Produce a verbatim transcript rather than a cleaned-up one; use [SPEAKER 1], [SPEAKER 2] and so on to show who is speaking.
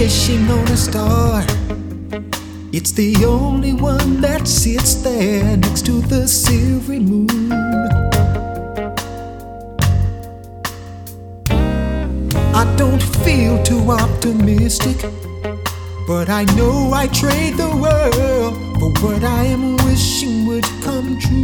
[SPEAKER 1] wishing on a star. It's the only one that sits there next to the silvery moon. I don't feel too optimistic, but I know I trade the world for what I am wishing would come true.